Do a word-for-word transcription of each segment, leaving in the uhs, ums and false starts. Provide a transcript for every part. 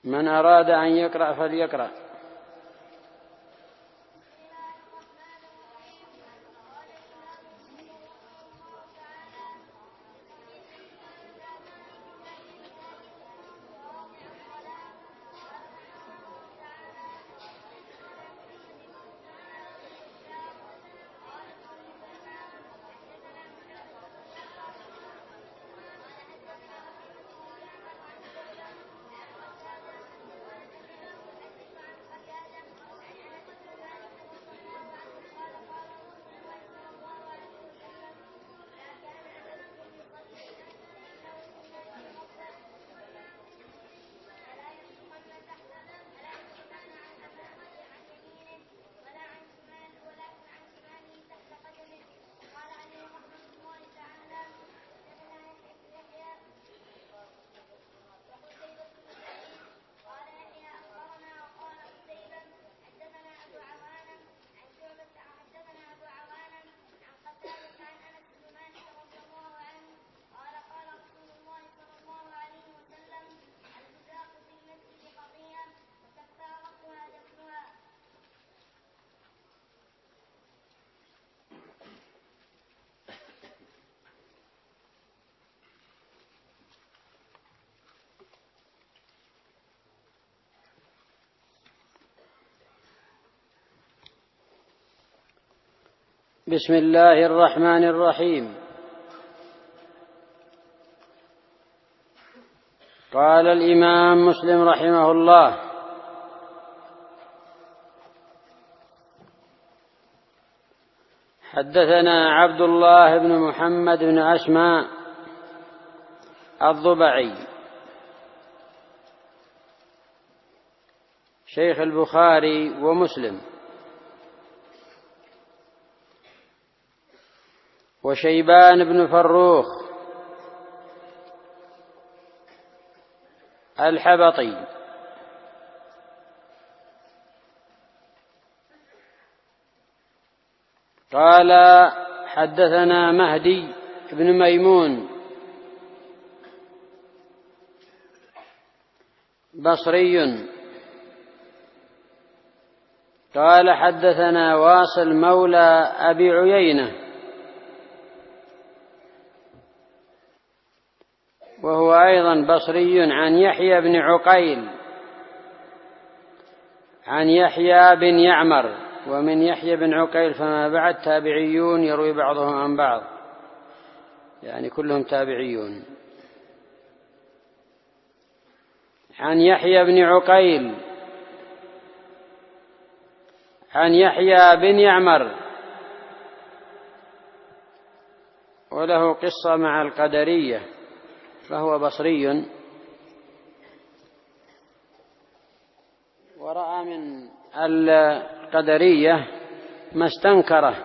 من أراد أن يقرأ فليقرأ. بسم الله الرحمن الرحيم. قال الإمام مسلم رحمه الله: حدثنا عبد الله بن محمد بن أسماء الضبعي شيخ البخاري ومسلم، وشيبان بن فروخ الحبطي، قال حدثنا مهدي بن ميمون بصري، قال حدثنا واصل مولى أبي عيينة وهو أيضا بصري، عن يحيى بن عقيل عن يحيى بن يعمر، ومن يحيى بن عقيل فما بعد تابعيون يروي بعضهم عن بعض، يعني كلهم تابعيون. عن يحيى بن عقيل عن يحيى بن يعمر، وله قصة مع القدرية، فهو بصري، ورأى من القدرية ما استنكره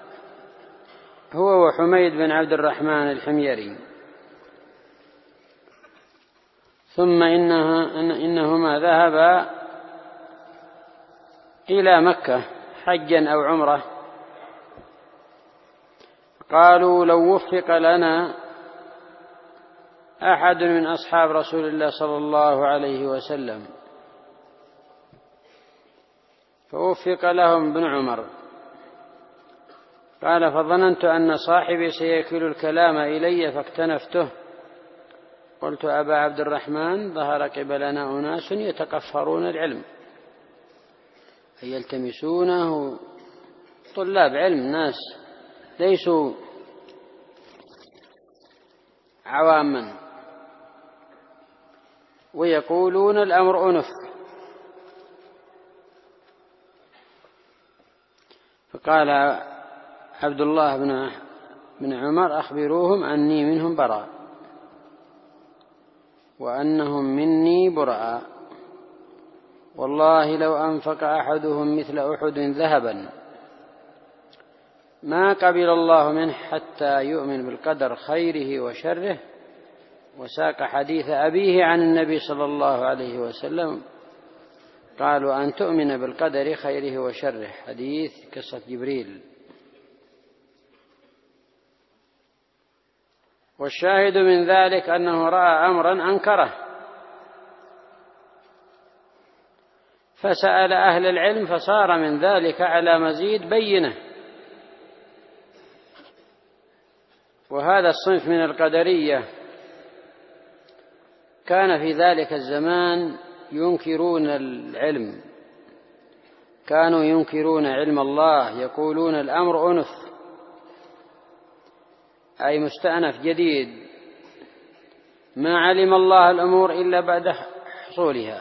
هو وحميد بن عبد الرحمن الحميري، ثم إنها إنهما ذهبا إلى مكة حجا أو عمرة، قالوا: لو وفق لنا أحد من أصحاب رسول الله صلى الله عليه وسلم، فوفق لهم ابن عمر. قال: فظننت أن صاحبي سيكل الكلام إلي فاكتنفته، قلت: أبا عبد الرحمن، ظهر قبلنا أناس يتقفرون العلم، أي يلتمسونه، طلاب علم، ناس ليسوا عواما، ويقولون الأمر أنف. فقال عبد الله بن عمر: أخبروهم أني منهم براء، وأنهم مني براء، والله لو أنفق أحدهم مثل أحد ذهبا ما قبل الله منه حتى يؤمن بالقدر خيره وشره. وساق حديث أبيه عن النبي صلى الله عليه وسلم، قالوا: أن تؤمن بالقدر خيره وشره، حديث قصة جبريل. والشاهد من ذلك أنه رأى أمرا أنكره، فسأل أهل العلم فصار من ذلك على مزيد بينة. وهذا الصنف من القدرية كان في ذلك الزمان ينكرون العلم، كانوا ينكرون علم الله، يقولون الأمر أنف، أي مستأنف جديد، ما علم الله الأمور إلا بعد حصولها،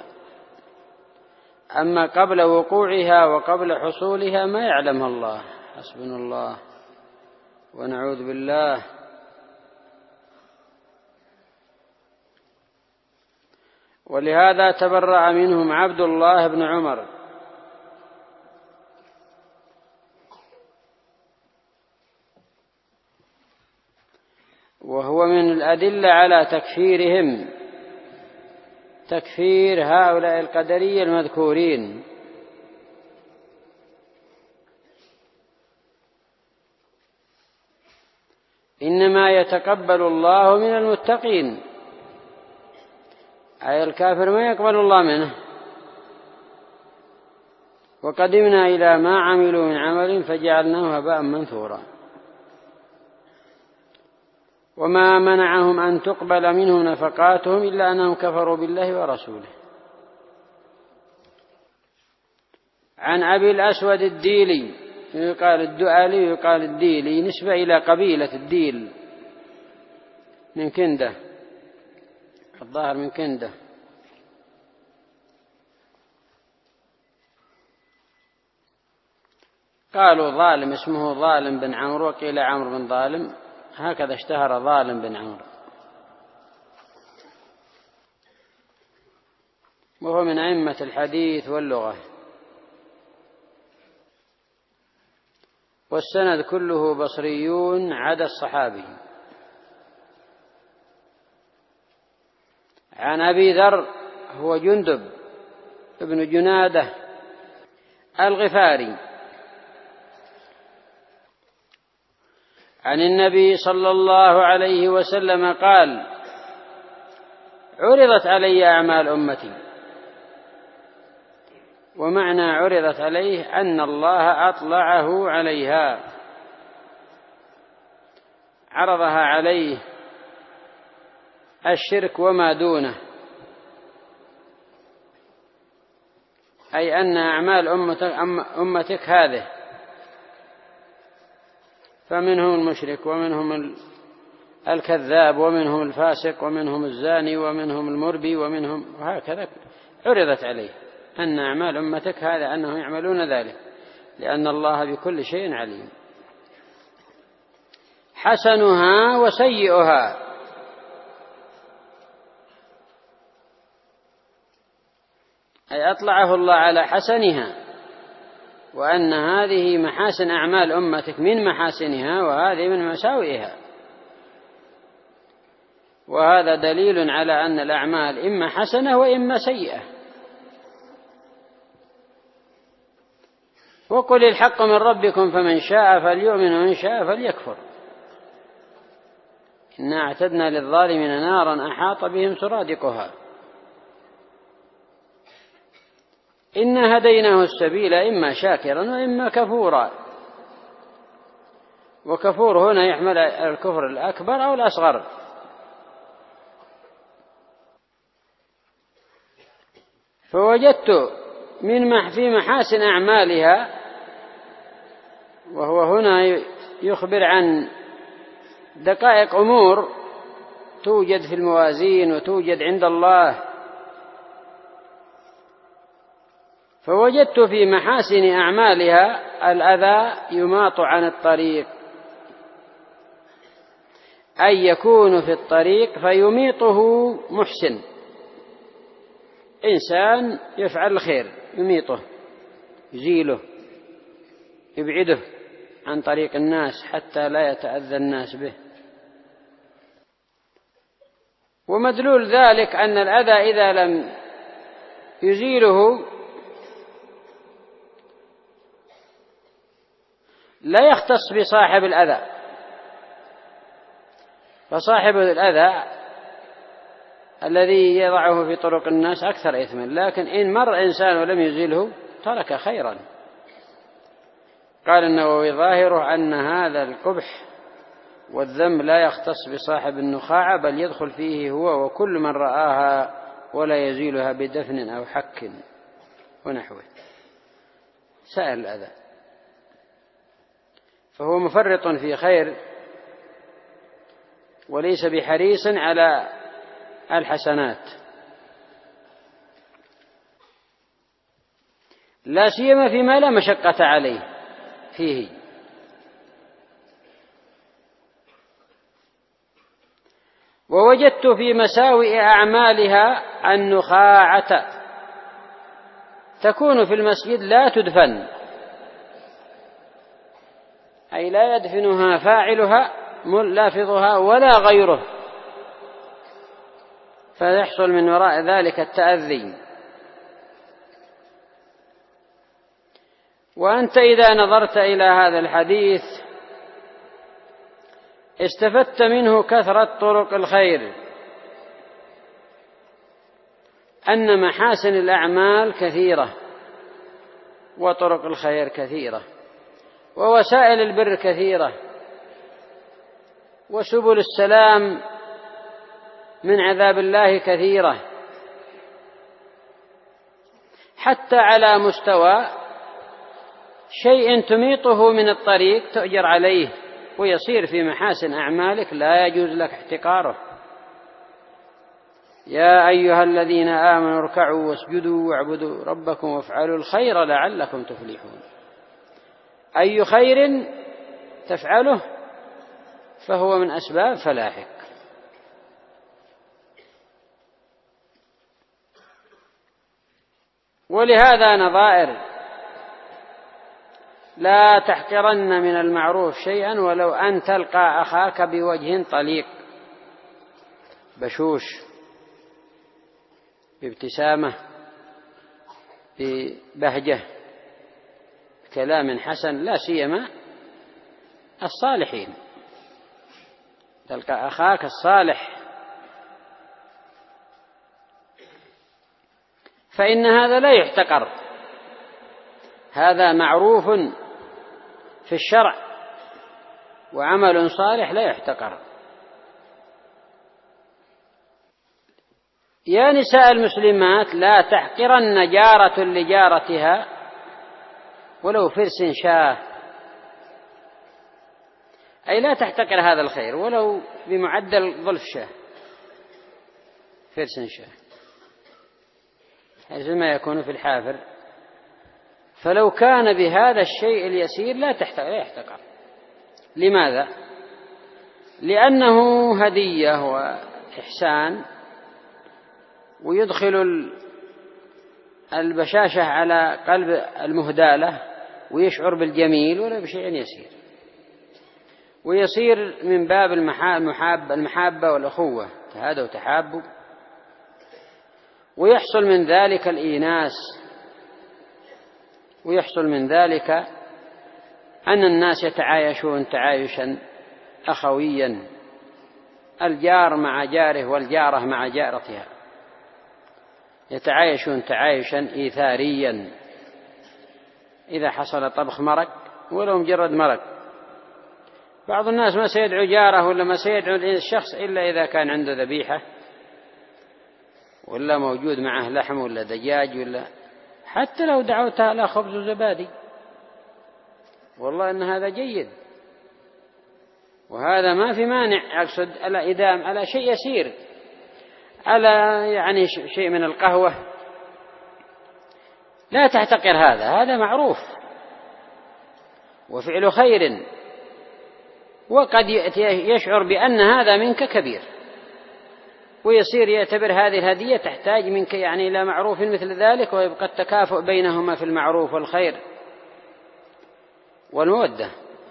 أما قبل وقوعها وقبل حصولها ما يعلمها الله. حسبنا الله ونعوذ بالله. ولهذا تبرأ منهم عبد الله بن عمر وهو من الأدلة على تكفيرهم، تكفير هؤلاء القدرية المذكورين. إنما يتقبل الله من المتقين، أي الكافر ما يقبل الله منه. وقدمنا إلى ما عملوا من عمل فجعلناه هباء منثورا. وما منعهم أن تقبل منهم نفقاتهم إلا أنهم كفروا بالله ورسوله. عن أبي الأسود الديلي، يقال الدؤلي ويقال الديلي، نسبة إلى قبيلة الديل من كندة، الظاهر من كندة. قالوا ظالم اسمه ظالم بن عمرو، وقيل عمرو بن ظالم، هكذا اشتهر ظالم بن عمرو، وهو من أئمة الحديث واللغة. والسند كله بصريون عدا الصحابي. عن أبي ذر هو جندب ابن جنادة الغفاري عن النبي صلى الله عليه وسلم قال: عرضت علي أعمال أمتي. ومعنى عرضت عليه أن الله أطلعه عليها، عرضها عليه الشرك وما دونه، أي أن أعمال أمتك, أمتك هذه، فمنهم المشرك ومنهم الكذاب ومنهم الفاسق ومنهم الزاني ومنهم المربي ومنهم، وهكذا عرضت عليه أن أعمال أمتك هذا أنهم يعملون ذلك، لأن الله بكل شيء عليم. حسنها وسيئها، أي أطلعه الله على حسنها، وأن هذه محاسن أعمال أمتك من محاسنها وهذه من مساوئها. وهذا دليل على أن الأعمال إما حسنة وإما سيئة. وقل الحق من ربكم فمن شاء فليؤمن ومن شاء فليكفر، إنا أعتدنا للظالمين نارا أحاط بهم سرادقها، إنا هديناه السبيل إما شاكرا وإما كفورا. وكفور هنا يحمل الكفر الأكبر أو الأصغر. فوجدت من في محاسن أعمالها، وهو هنا يخبر عن دقائق أمور توجد في الموازين وتوجد عند الله. فوجدت في محاسن أعمالها الأذى يماط عن الطريق، أي يكون في الطريق فيميطه محسن، إنسان يفعل الخير يميطه، يزيله، يبعده عن طريق الناس حتى لا يتأذى الناس به. ومدلول ذلك أن الأذى إذا لم يزيله لا يختص بصاحب الأذى، فصاحب الأذى الذي يضعه في طرق الناس أكثر إثما، لكن إن مر إنسان ولم يزله ترك خيرا. قال النووي ظاهره أن هذا القبح والذنب لا يختص بصاحب النخاعة، بل يدخل فيه هو وكل من رآها ولا يزيلها بدفن أو حك ونحوه سائر الأذى، فهو مفرط في خير وليس بحريص على الحسنات، لا سيما فيما لا مشقة عليه فيه. ووجدت في مساوئ أعمالها النخاعة تكون في المسجد لا تدفن، أي لا يدفنها فاعلها لافظها ولا غيره، فيحصل من وراء ذلك التأذي. وأنت إذا نظرت إلى هذا الحديث استفدت منه كثرة طرق الخير، أن محاسن الأعمال كثيرة وطرق الخير كثيرة ووسائل البر كثيرة وسبل السلام من عذاب الله كثيرة، حتى على مستوى شيء تميطه من الطريق تؤجر عليه ويصير في محاسن أعمالك لا يجوز لك احتقاره. يا أيها الذين آمنوا اركعوا واسجدوا واعبدوا ربكم وافعلوا الخير لعلكم تفلحون. أي خير تفعله فهو من أسباب فلاحك. ولهذا نظائر: لا تحقرن من المعروف شيئا ولو أن تلقى أخاك بوجه طليق بشوش بابتسامة ببهجة كلام حسن، لا سيما الصالحين. تلقى أخاك الصالح فإن هذا لا يحتقر، هذا معروف في الشرع وعمل صالح لا يحتقر. يا نساء المسلمات لا تحقرن جارة لجارتها ولو فرس شاه، أي لا تحتقر هذا الخير ولو بمعدل ظلف شاه، فرس شاه حيث ما يكون في الحافر، فلو كان بهذا الشيء اليسير لا يحتقر. لماذا؟ لأنه هدية وإحسان ويدخل البشاشة على قلب المهدى له ويشعر بالجميل ولا بشيء يسير، ويصير من باب المحابة والأخوة، تهادوا وتحابوا، ويحصل من ذلك الإيناس، ويحصل من ذلك أن الناس يتعايشون تعايشا أخويا، الجار مع جاره والجارة مع جارتها، يتعايشون تعايشا إيثاريا. إذا حصل طبخ مرق ولو مجرد مرق، بعض الناس ما سيدعو جاره ولا ما سيدعو الشخص إلا إذا كان عنده ذبيحة ولا موجود معه لحم ولا دجاج، ولا حتى لو دعوتها لا خبز وزبادي، والله إن هذا جيد، وهذا ما في مانع. أقصد على إدام على شيء يسير، على يعني شيء من القهوة، لا تحتقر هذا، هذا معروف وفعل خير، وقد يشعر بأن هذا منك كبير ويصير يعتبر هذه الهدية تحتاج منك يعني إلى معروف مثل ذلك، ويبقى التكافؤ بينهما في المعروف والخير والمودة.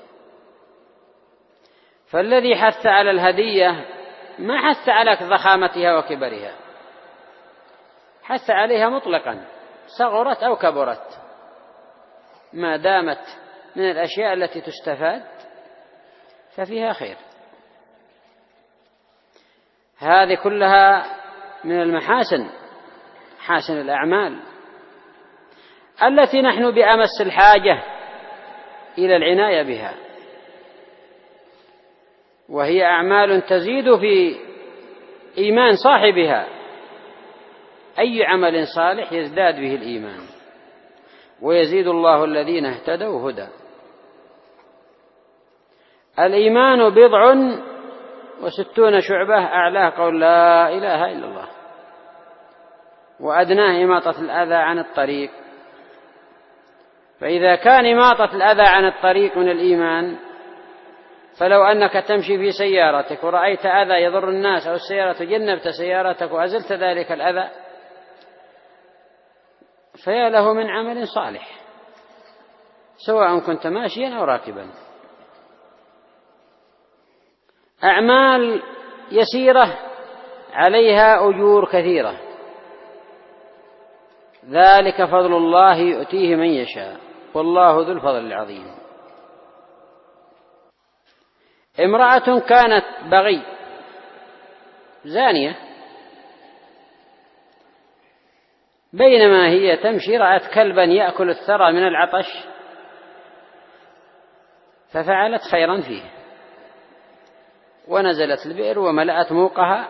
فالذي حث على الهدية ما حث على ضخامتها وكبرها، حث عليها مطلقا صغرت أو كبرت، ما دامت من الأشياء التي تستفاد ففيها خير. هذه كلها من المحاسن، حاسن الأعمال التي نحن بأمس الحاجة إلى العناية بها، وهي أعمال تزيد في إيمان صاحبها. أي عمل صالح يزداد به الإيمان، ويزيد الله الذين اهتدوا هدى. الإيمان بضع وستون شعبة، أعلاه قول لا إله إلا الله، وأدناه إماطة الأذى عن الطريق. فإذا كان إماطة الأذى عن الطريق من الإيمان، فلو أنك تمشي في سيارتك ورأيت أذى يضر الناس أو السيارة تجنبت سيارتك وأزلت ذلك الأذى، فيا له من عمل صالح، سواء كنت ماشيا أو راكبا. أعمال يسيرة عليها أجور كثيرة، ذلك فضل الله يؤتيه من يشاء والله ذو الفضل العظيم. امرأة كانت بغي زانية، بينما هي تمشي رأت كلبا يأكل الثرى من العطش، ففعلت خيرا فيه، ونزلت البئر وملأت موقها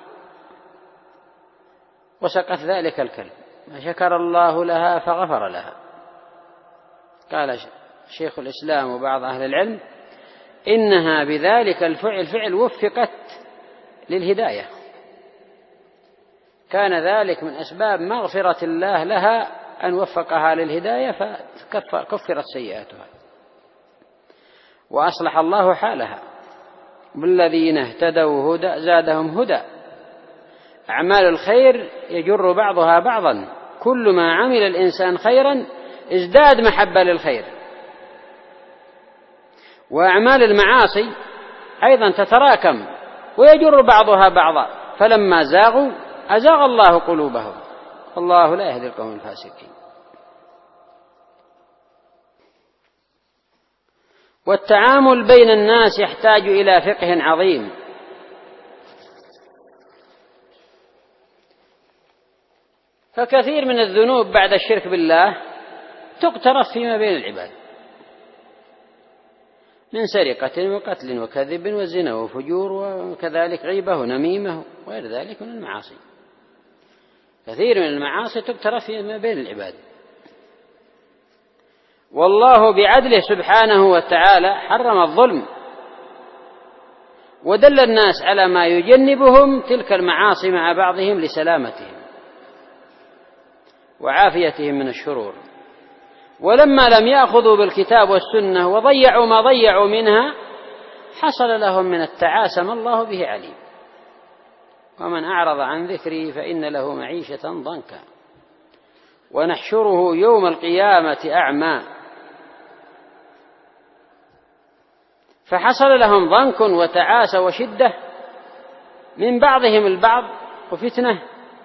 وسقت ذلك الكلب، فشكر الله لها فغفر لها. قال شيخ الإسلام وبعض أهل العلم إنها بذلك الفعل فعل وفقت للهداية، كان ذلك من أسباب مغفرة الله لها أن وفقها للهداية فكفرت سيئاتها وأصلح الله حالها. بالذين اهتدوا هدى زادهم هدى. أعمال الخير يجر بعضها بعضا، كل ما عمل الإنسان خيرا ازداد محبة للخير، وأعمال المعاصي أيضا تتراكم ويجر بعضها بعضا، فلما زاغوا أزاغ الله قلوبهم والله لا يهدي القوم الفاسقين. والتعامل بين الناس يحتاج إلى فقه عظيم، فكثير من الذنوب بعد الشرك بالله تقترف فيما بين العباد، من سرقة وقتل وكذب وزنا وفجور وكذلك غيبة ونميمة وغير ذلك من المعاصي. كثير من المعاصي تقترف فيما بين العباد، والله بعدله سبحانه وتعالى حرم الظلم ودل الناس على ما يجنبهم تلك المعاصي مع بعضهم لسلامتهم وعافيتهم من الشرور. ولما لم يأخذوا بالكتاب والسنة وضيعوا ما ضيعوا منها حصل لهم من التعاسة ما الله به عليم. ومن أعرض عن ذكري فإن له معيشة ضنكا ونحشره يوم القيامة أعمى. فحصل لهم ضنك وتعاسة وشدة من بعضهم البعض وفتنة،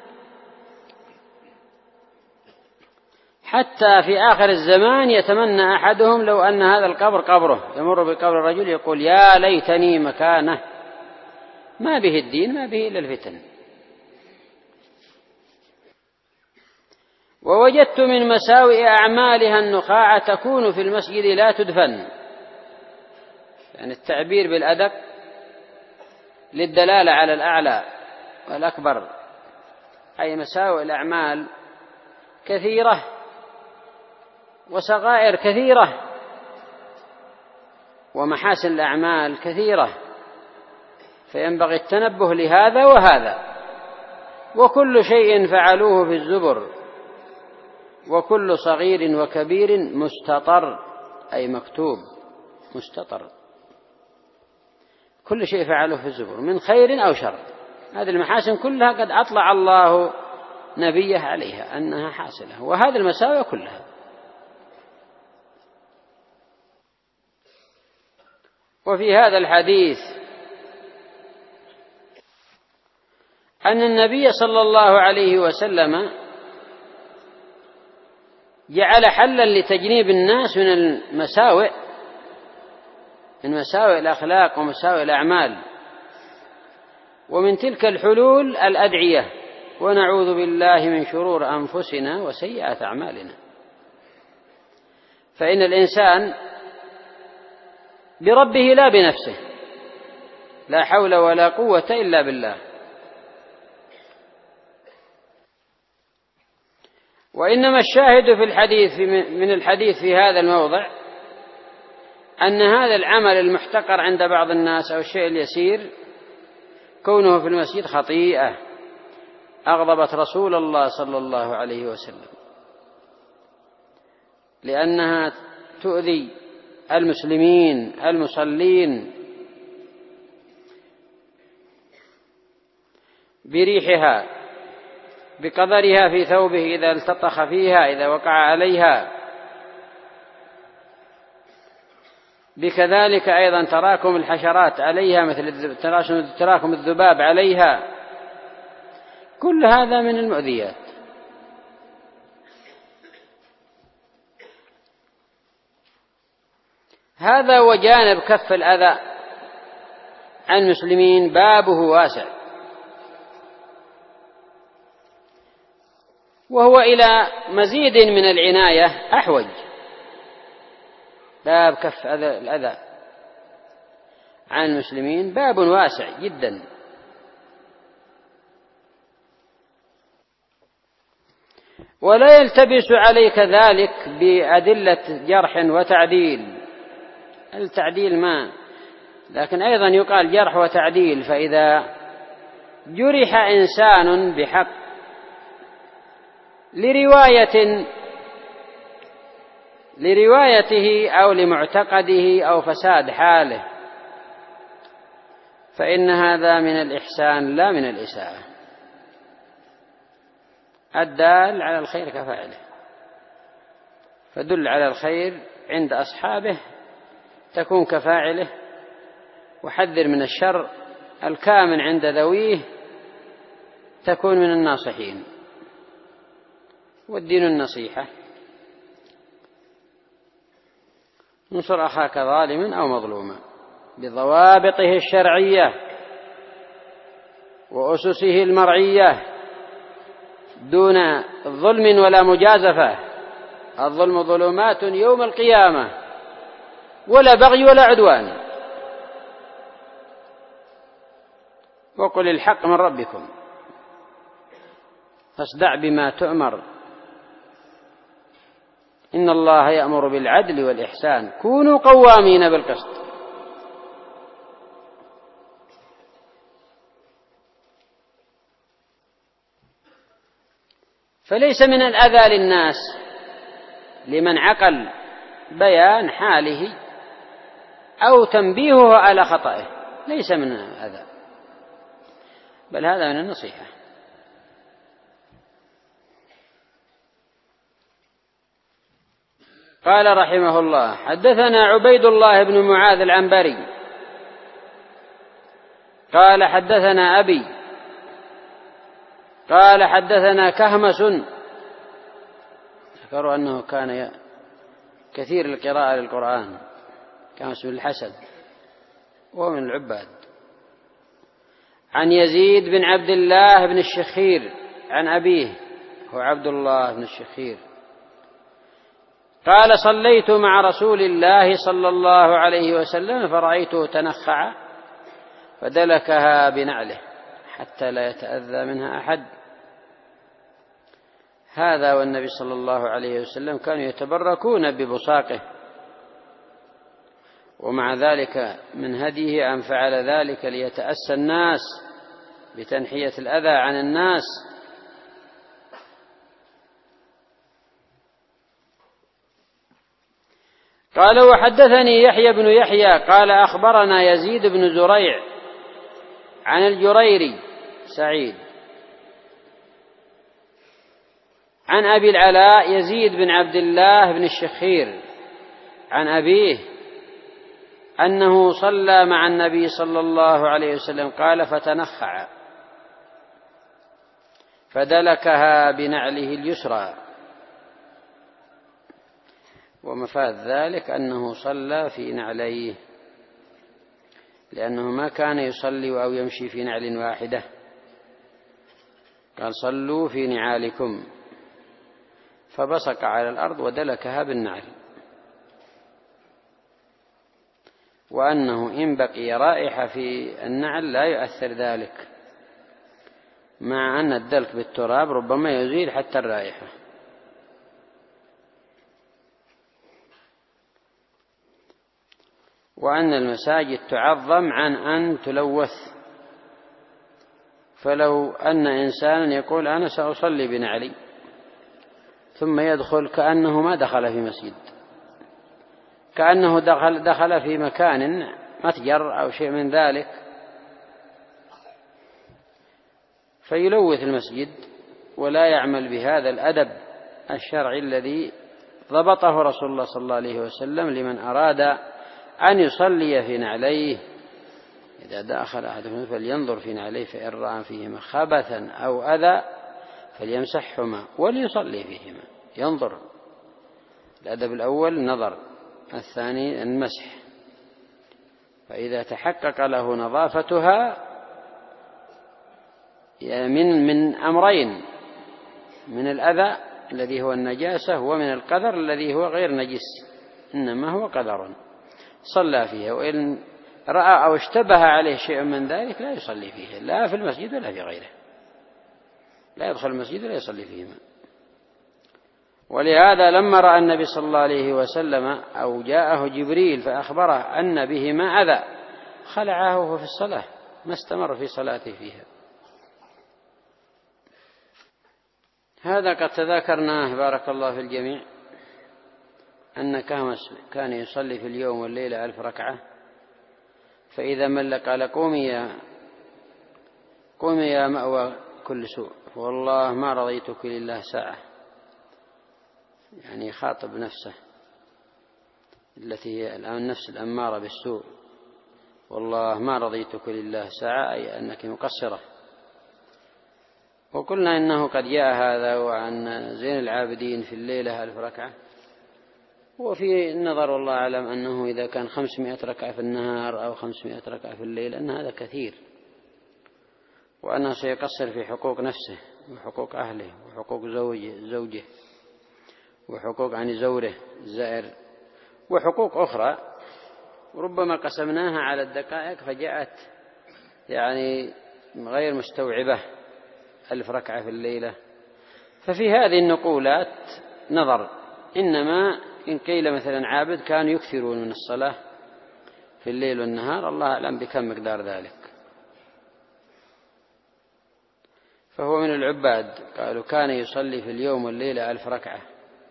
حتى في آخر الزمان يتمنى أحدهم لو أن هذا القبر قبره، يمر بقبر الرجل يقول يا ليتني مكانه، ما به الدين ما به إلا الفتن. ووجدت من مساوئ أعمالها النخاع تكون في المسجد لا تدفن، يعني التعبير بالأدق للدلالة على الأعلى والأكبر، أي مساوئ الأعمال كثيرة وصغائر كثيرة ومحاسن الأعمال كثيرة، فينبغي التنبه لهذا وهذا. وكل شيء فعلوه في الزبر وكل صغير وكبير مستطر، أي مكتوب مستطر، كل شيء فعلوه في الزبر من خير أو شر. هذه المحاسن كلها قد أطلع الله نبيه عليها أنها حاصلة، وهذه المساوئ كلها. وفي هذا الحديث أن النبي صلى الله عليه وسلم جعل حلا لتجنيب الناس من المساوئ، من مساوئ الأخلاق ومساوئ الأعمال. ومن تلك الحلول الأدعية ونعوذ بالله من شرور أنفسنا وسيئات أعمالنا. فإن الإنسان بربه لا بنفسه، لا حول ولا قوة إلا بالله. وإنما الشاهد في الحديث من الحديث في هذا الموضع أن هذا العمل المحتقر عند بعض الناس أو الشيء اليسير كونه في المسجد خطيئة أغضبت رسول الله صلى الله عليه وسلم، لأنها تؤذي المسلمين المصلين بريحها، بقدرها في ثوبه إذا التطخ فيها، إذا وقع عليها، بكذلك أيضا تراكم الحشرات عليها مثل تراكم الذباب عليها، كل هذا من المؤذيات. هذا وجانب كف الأذى عن المسلمين بابه واسع، وهو إلى مزيد من العناية أحوج. باب كف الأذى عن المسلمين باب واسع جدا. ولا يلتبس عليك ذلك بأدلة جرح وتعديل. التعديل ما، لكن أيضا يقال جرح وتعديل. فإذا جرح إنسان بحق لرواية لروايته أو لمعتقده أو فساد حاله، فإن هذا من الإحسان لا من الإساءة. الدال على الخير كفاعله، فدل على الخير عند أصحابه تكون كفاعله، وحذر من الشر الكامن عند ذويه تكون من الناصحين. والدين النصيحة. انصر أخاك ظالما أو مظلوما بضوابطه الشرعية وأسسه المرعية دون ظلم ولا مجازفة. الظلم ظلمات يوم القيامة، ولا بغي ولا عدوان. وقل الحق من ربكم فاصدع بما تؤمر إن الله يأمر بالعدل والإحسان كونوا قوامين بالقسط. فليس من الأذى للناس لمن عقل بيان حاله أو تنبيهه على خطئه، ليس من الأذى، بل هذا من النصيحة. قال رحمه الله: حدثنا عبيد الله بن معاذ العنبري قال حدثنا أبي قال حدثنا كهمس. ذكروا أنه كان كثير القراءة للقرآن، كهمس بن الحسن وهو من العباد. عن يزيد بن عبد الله بن الشخير عن أبيه هو عبد الله بن الشخير قال: صليت مع رسول الله صلى الله عليه وسلم فرأيته تنخع فدلكها بنعله حتى لا يتأذى منها أحد. هذا والنبي صلى الله عليه وسلم كانوا يتبركون ببصاقه، ومع ذلك من هديه أن فعل ذلك ليتأسى الناس بتنحية الأذى عن الناس. قال: وحدثني يحيى بن يحيى قال أخبرنا يزيد بن زريع عن الجريري سعيد عن أبي العلاء يزيد بن عبد الله بن الشخير عن أبيه أنه صلى مع النبي صلى الله عليه وسلم قال: فتنخع فدلكها بنعله اليسرى. ومفاد ذلك أنه صلى في نعليه، لأنه ما كان يصلي أو يمشي في نعل واحدة. قال صلوا في نعالكم، فبصق على الأرض ودلكها بالنعل، وأنه إن بقي رائحة في النعل لا يؤثر ذلك، مع أن الدلك بالتراب ربما يزيل حتى الرائحة. وأن المساجد تعظم عن أن تلوث، فلو أن إنسانا يقول أنا سأصلي بنعلي ثم يدخل كأنه ما دخل في مسجد، كأنه دخل, دخل في مكان متجر أو شيء من ذلك، فيلوث المسجد ولا يعمل بهذا الأدب الشرعي الذي ضبطه رسول الله صلى الله عليه وسلم لمن أراد أن يصلي في نعليه. إذا دخل أحدكم فلينظر في نعليه فإن رأى فيهما خبثا أو أذى فليمسحهما وليصلي فيهما. ينظر، الأدب الأول نظر، الثاني المسح، فإذا تحقق له نظافتها من من أمرين، من الأذى الذي هو النجاسة ومن القذر الذي هو غير نجس إنما هو قذر، صلى فيها. وإن رأى أو اشتبه عليه شيء من ذلك لا يصلي فيه، لا في المسجد ولا في غيره، لا يدخل المسجد ولا يصلي فيهما. ولهذا لما رأى النبي صلى الله عليه وسلم أو جاءه جبريل فأخبره أن بهما أذى خلعه في الصلاة، ما استمر في صلاته فيها. هذا قد تذاكرناه بارك الله في الجميع، أن كامس كان يصلي في اليوم والليلة ألف ركعة، فإذا مل قال قومي يا قومي يا مأوى كل سوء، والله ما رضيتك لله ساعة، يعني خاطب نفسه التي هي الآن النفس الأمارة بالسوء، والله ما رضيتك لله ساعة، أي أنك مقصرة. وقلنا إنه قد جاء هذا وعن زين العابدين في الليلة ألف ركعة، وفي النظر والله أعلم أنه إذا كان خمسمائة ركعة في النهار أو خمسمائة ركعة في الليل أن هذا كثير، وأنه سيقصر في حقوق نفسه وحقوق أهله وحقوق زوجه, زوجه وحقوق عن زوره الزائر وحقوق أخرى، وربما قسمناها على الدقائق فجاءت يعني غير مستوعبة ألف ركعة في الليلة. ففي هذه النقولات نظر، إنما إن قيل مثلا عابد كانوا يكثرون من الصلاة في الليل والنهار، الله أعلم بكم مقدار ذلك، فهو من العباد. قالوا كان يصلي في اليوم والليلة ألف ركعة.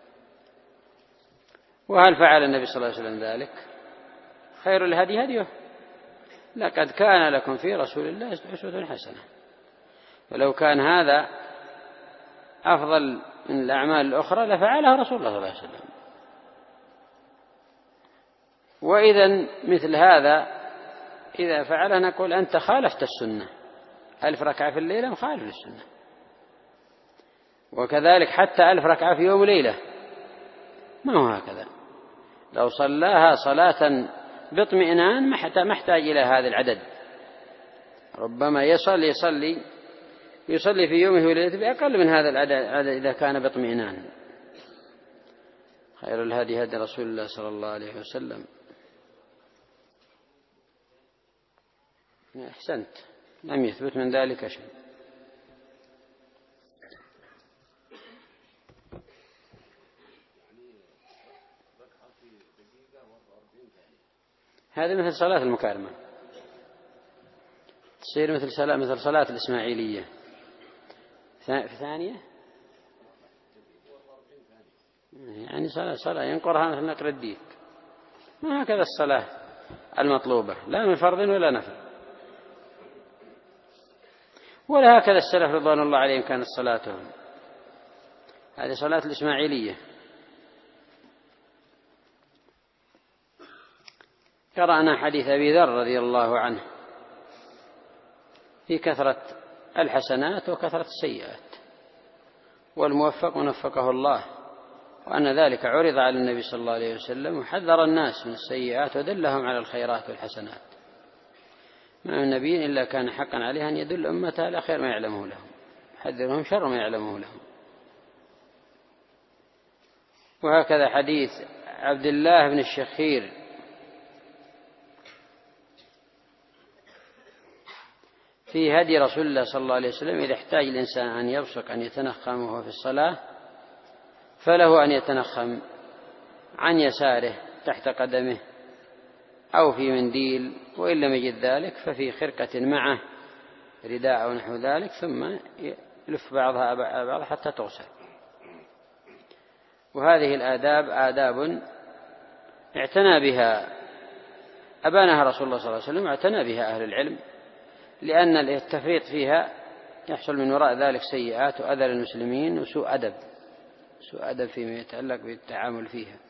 وهل فعل النبي صلى الله عليه وسلم ذلك؟ خير الهدي هديه، لقد كان لكم في رسول الله أسوة حسنة. ولو كان هذا أفضل من الأعمال الأخرى لفعلها رسول الله صلى الله عليه وسلم. وإذا مثل هذا إذا فعله نقول أنت خالفت السنة، ألف ركعة في الليلة مخالف للسنة. وكذلك حتى ألف ركعة في يوم وليلة ما هو هكذا، لو صلاها صلاة باطمئنان ما احتاج إلى هذا العدد، ربما يصلي يصلي يصلي في يومه وليلته بأقل من هذا العدد إذا كان باطمئنان. خير الهدي هدي رسول الله صلى الله عليه وسلم. أحسنت، لم يثبت من ذلك شيء. هذه مثل صلاة المكارمة، تصير مثل صلاة مثل صلاة الإسماعيلية في ثانية، يعني صلاة صلاة ينقرها مثل نقر الديك، ما هكذا الصلاة المطلوبة، لا من فرض ولا نفل. ولا هكذا السلف رضوان الله عليهم كانت صلاتهم، هذه صلاة الإسماعيلية. قرأنا حديث أبي ذر رضي الله عنه في كثرة الحسنات وكثرة السيئات، والموفق وفقه الله، وأن ذلك عرض على النبي صلى الله عليه وسلم وحذر الناس من السيئات ودلهم على الخيرات والحسنات. ما من نبي إلا كان حقا عليه أن يدل أمته على خير ما يعلمه لهم، حذرهم شر ما يعلمه لهم. وهكذا حديث عبد الله بن الشخير في هدي رسول الله صلى الله عليه وسلم: إذا احتاج الإنسان أن يبصق أن يتنخم وهو في الصلاة فله أن يتنخم عن يساره تحت قدمه أو في منديل، وإن لم يجد ذلك ففي خرقة معه رداء أو نحو ذلك، ثم يلف بعضها بعض حتى تغسل. وهذه الآداب آداب اعتنى بها أبانها رسول الله صلى الله عليه وسلم، اعتنى بها أهل العلم، لأن التفريط فيها يحصل من وراء ذلك سيئات وأذى للمسلمين وسوء أدب سوء أدب فيما يتعلق بالتعامل فيها.